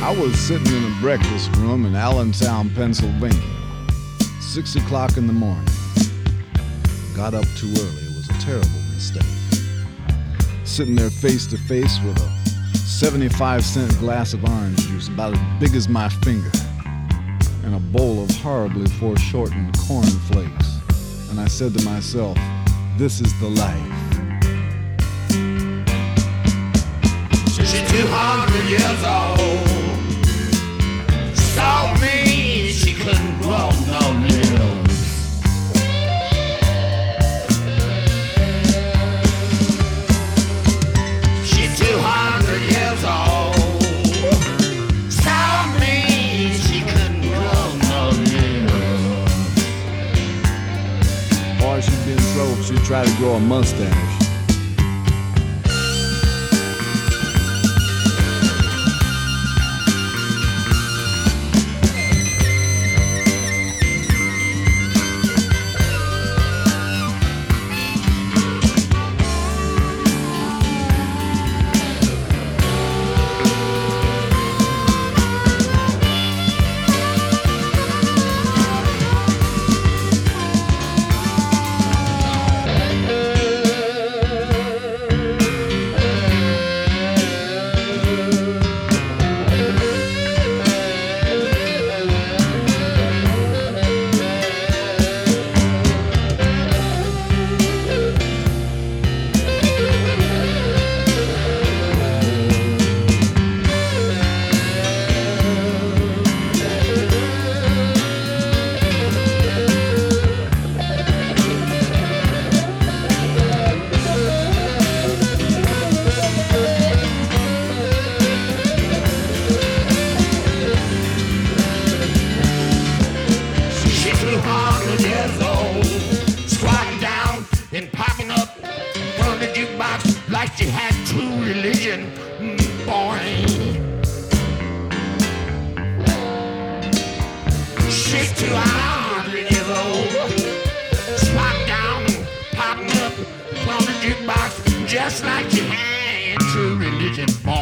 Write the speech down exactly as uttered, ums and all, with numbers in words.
I was sitting in a breakfast room in Allentown, Pennsylvania. Six o'clock in the morning. Got up too early. It was a terrible mistake. Sitting there face to face with a seventy-five cent glass of orange juice about as big as my finger and a bowl of horribly foreshortened cornflakes. And I said to myself, this is the life. She's two hundred years old. Saw me, she couldn't grow no limbs. She's two hundred years old. Saw me, she couldn't grow no limbs. Or she'd be in trouble if she'd try to grow a mustache. Like she had true religion, boy. She's too hundred years old. Squat down and popping up on the jukebox, just like she had true religion, boy.